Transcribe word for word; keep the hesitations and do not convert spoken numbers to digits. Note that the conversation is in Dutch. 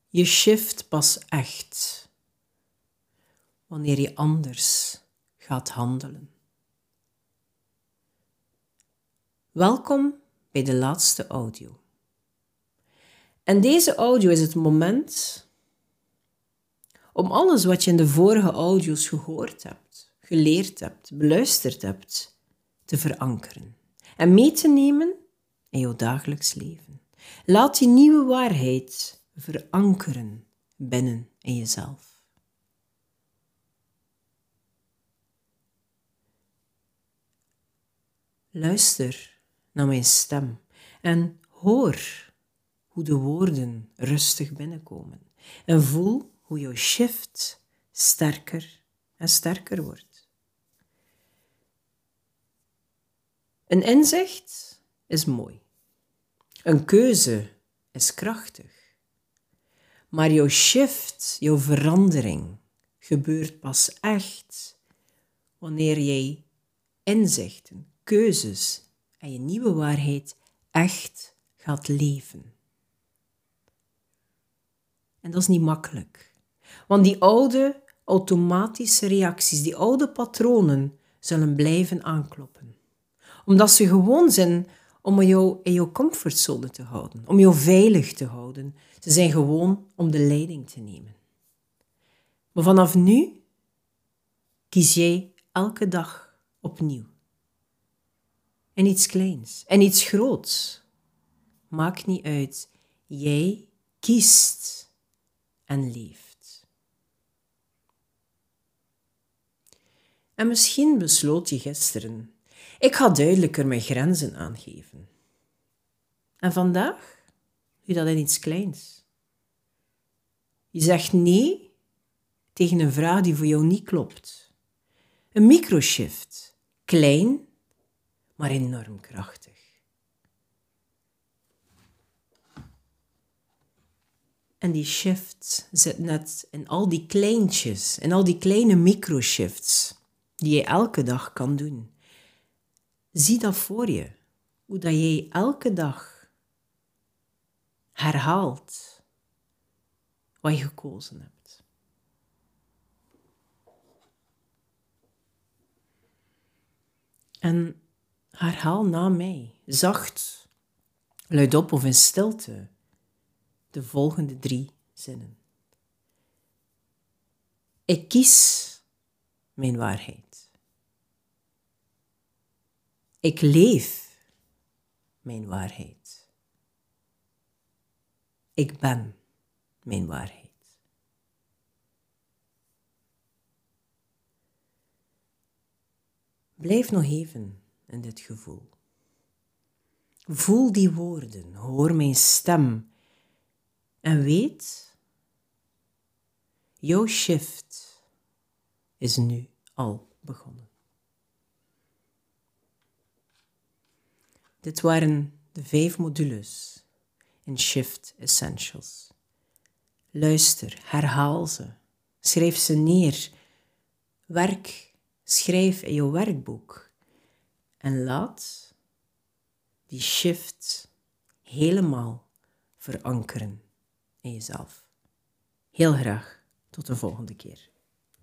Je shift pas echt wanneer je anders gaat handelen. Welkom bij de laatste audio. En deze audio is het moment om alles wat je in de vorige audio's gehoord hebt, geleerd hebt, beluisterd hebt, te verankeren en mee te nemen in jouw dagelijks leven. Laat die nieuwe waarheid verankeren binnen in jezelf. Luister naar mijn stem en hoor hoe de woorden rustig binnenkomen. En voel hoe jouw shift sterker en sterker wordt. Een inzicht is mooi. Een keuze is krachtig. Maar jouw shift, jouw verandering, gebeurt pas echt wanneer jij inzichten, keuzes en je nieuwe waarheid echt gaat leven. En dat is niet makkelijk. Want die oude automatische reacties, die oude patronen, zullen blijven aankloppen. Omdat ze gewoon zijn om jou in jouw comfortzone te houden, om jou veilig te houden. Ze zijn gewoon om de leiding te nemen. Maar vanaf nu kies jij elke dag opnieuw. En iets kleins en iets groots. Maakt niet uit. Jij kiest en leeft. En misschien besloot je gisteren: ik ga duidelijker mijn grenzen aangeven. En vandaag doe je dat in iets kleins. Je zegt nee tegen een vraag die voor jou niet klopt. Een microshift. Klein, maar enorm krachtig. En die shift zit net in al die kleintjes, in al die kleine microshifts die je elke dag kan doen. Zie dat voor je, hoe dat jij elke dag herhaalt wat je gekozen hebt. En herhaal na mij, zacht, luidop of in stilte, de volgende drie zinnen. Ik kies mijn waarheid. Ik leef mijn waarheid. Ik ben mijn waarheid. Blijf nog even in dit gevoel. Voel die woorden, hoor mijn stem en weet, jouw shift is nu al begonnen. Dit waren de vijf modules in Shift Essentials. Luister, herhaal ze, schrijf ze neer, werk, schrijf in je werkboek en laat die shift helemaal verankeren in jezelf. Heel graag tot de volgende keer.